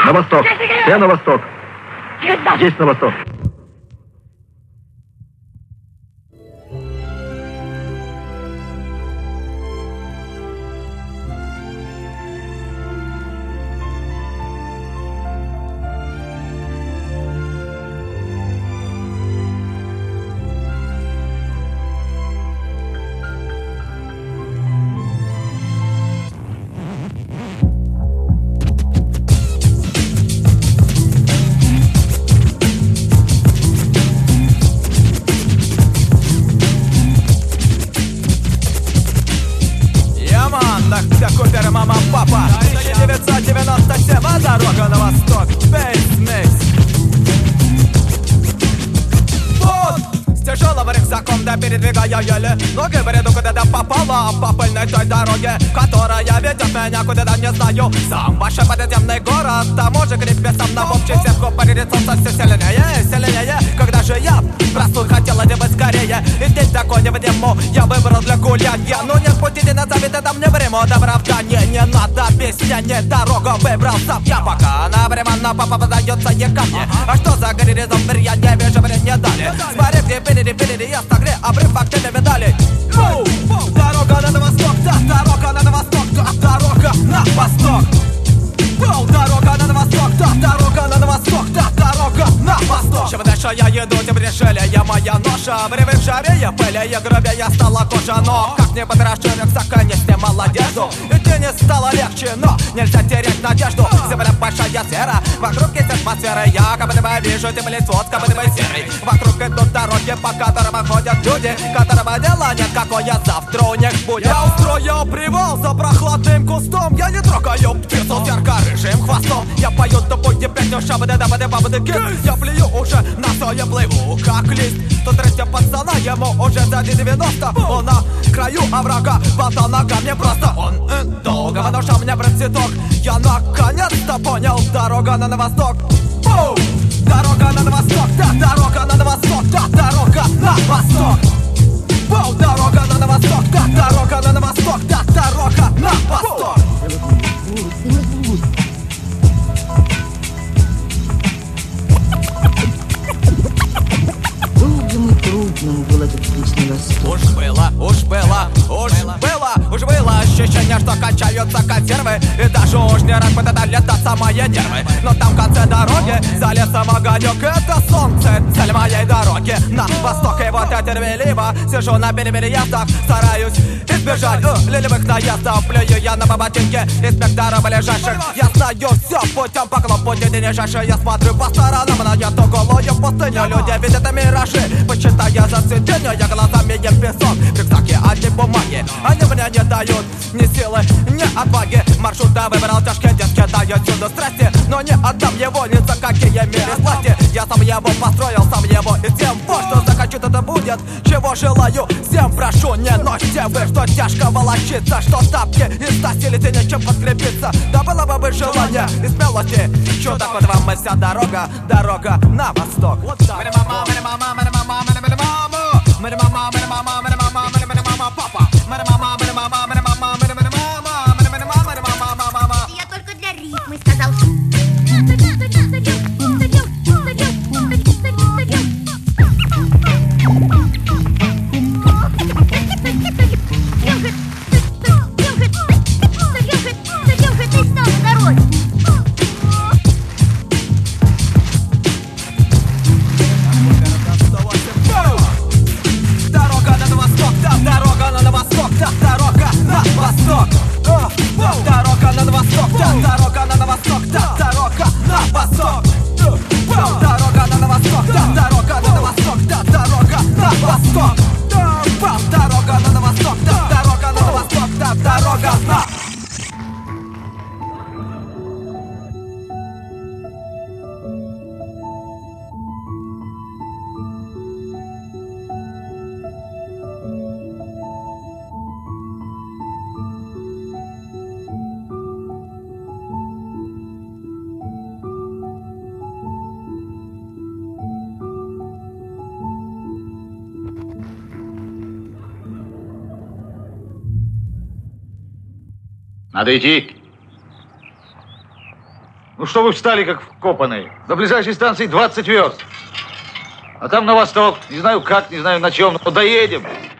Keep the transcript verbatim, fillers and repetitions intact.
На восток. Все на восток. Здесь на восток. Дорога на восток, Бейс-Мейс. Вот, с тяжелым рюкзаком, да передвигая еле ноги, бреду куда-то попала по пыльной той дороге, которая ведет меня куда-то не знаю. Сам большой подземный город, там уже крепится на общей сетку, парит солнце все сильнее, сильнее. Когда же я простой, хотела бы скорее, и день такой не в дему я выбрал для гулянья. Ну нет пути, не назовет это мне время оправдания. Не надо объяснение, дорогу выбрал сам я. Пока она временно попадается не ко мне. А что за горизонт, я не вижу, мне не дали. Смотри, где пилили, пилили, я стагре, обрывок тебе медали. Дорога на восток, да, дорога на восток, да, дорога на восток. Дорога на восток, да, дорога на восток, да, дорога на восток. Чем дальше я еду, тем решили моя ноша. Время жарее, пылее, грубее стала кожа. Но как не подращу рюкзака, не снимал одежду. Идти не стало легче, но нельзя терять надежду. Земля большая сфера, вокруг есть атмосфера. Я как будто бы вижу теплицот, как будто бы серый. Вокруг идут дороги, по которым ходят люди, которым дела нет, какое завтра у них будет. Я устрою привал за прохладным кустом. Я не трогаю птицу с ярко-рыжим хвостом. Я пою тупой песню, шабады да бады бабады кит. Я плюю уже на свое плыву, как лист. Тут растет пацана, ему уже за девяносто. Он на краю оврага, болтал ногами просто. Он э, долго внушал мне про цветок. Я наконец-то понял, дорога на восток. Фу! Дорога на восток, да, дорога на восток, да, дорога на восток. Фу! Дорога на восток, да, дорога на восток, да, дорога на восток. Долгим и трудным был этот путь на восток. Уж было, уж было, уж было, уж было ощущение, что качаются консервы. И даже уж не раз это летаться мои нервы. Но там в конце дороги за лесом огонек. Это солнце, цель моей дороги на восток. И вот я терпеливо сижу на перепереездах, стараюсь избежать э, ленивых наездов. Плюю я на ботинки инспекторов ближайших. Я знаю все путем по клопоте нижайший. Я смотрю по сторонам на эту голую пустыню. Люди видят миражи, почитая за сиденье. Я глазами ем песок, в рюкзаке одни бумаги. Они мне не дают ни силы, ни отваги. Маршрута выбрал тяжкий, детский дает сюда страсти. Но не отдам его ни за какие меры власти. Я сам его построил, сам его и тем вот, что захочу, это будет. Чего желаю, всем прошу, не носите вы, что тяжко волочиться, что тапки из стасилите, нечем подкрепиться. Да было бы желание и смелости. Чудо, вот вам и вся дорога, дорога на восток. Вот так. Я только для ритма сказал. Надо идти. Ну что вы встали, как вкопанные? До ближайшей станции двадцать верст. А там на восток. Не знаю как, не знаю на чем, но доедем.